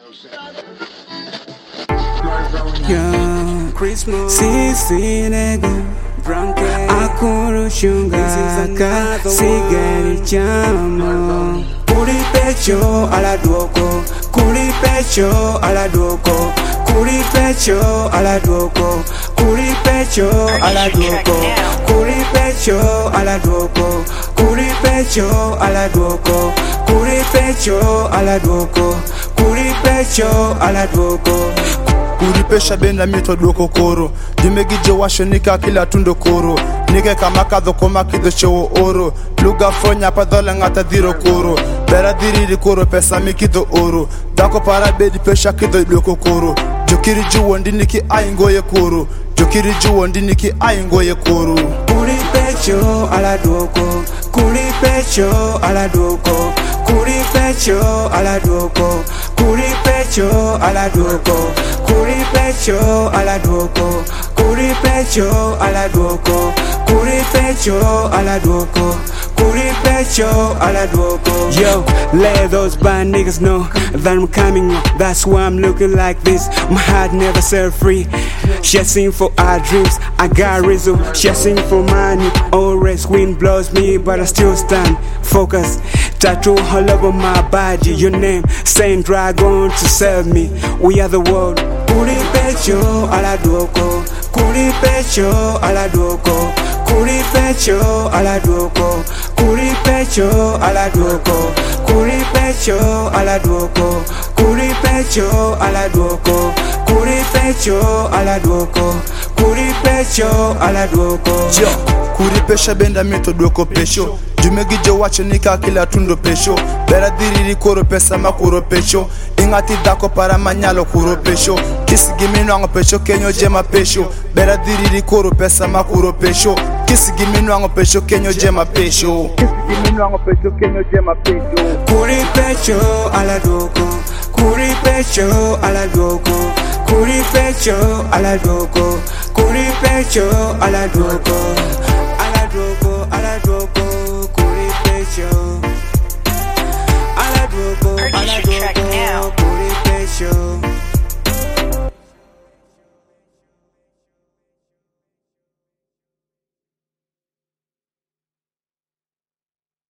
Yeah, Christmas. Sisi nega Akurushunga Sigari chamo Kuri pecho ala duoko Kuri pecho ala duoko Kuri pecho ala duoko Kuri pecho ala duoko Kuri pecho ala duoko Kuri pecho ala duoko Kuri pecho ala duoko Kuri pecho ala duoko Kuri pesha benda mito duoko koro Dimegije washo nika kila tundo koro Nike kamaka dhoko makido chewo oro Luga fronya padhola ngata dhiro koro Bera dhiri koro pesa mikido oro Dako para bedi pesha kido duoko koro Jokiri juwo ndiniki aingoye koro Jokiri juwo ndiniki aingoye koro Kuri pecho ala duoko Kuri pecho ala duoko Kuri pecho ala duoko Kuri pecho ala duoko Kuri pecho ala duoko Kuri pecho ala duoko Kuri pecho ala duoko Kuri pecho ala duoko. Yo, let those bad niggas know that I'm coming up. That's why I'm looking like this. My heart never set free. Chasing for our dreams, I got reason. Chasing for money, always wind blows me, but I still stand focused. Tattoo all over my body, your name, saying dragon to sell me. We are the world. Kuri pecho ala duoko, Kuri pecho ala duoko, Kuri pecho ala duoko, Kuri pecho ala duoko, Kuri pecho ala duoko, Kuri pecho ala duoko, Kuri pecho ala duoko, Kuri pecho ala duoko. Yo, Kuri pesha benda mito duoko pesho Jumegije wacho nika kila tundo pesho Bera dhiri koro pesa makuro pesho Ingati dako para manyalo kuro pesho Kisi gimino ango pesho kenyo jema pesho Bera dhiri koro pesa makuro pesho Kisi gimino ango pesho kenyo jema pesho Kisi gimino ango pesho kenyo jema pesho Kuri pecho ala duoko Kuri pecho ala duoko Kuri pecho ala duoko Kuri pecho ala duoko Ala duoko ala duoko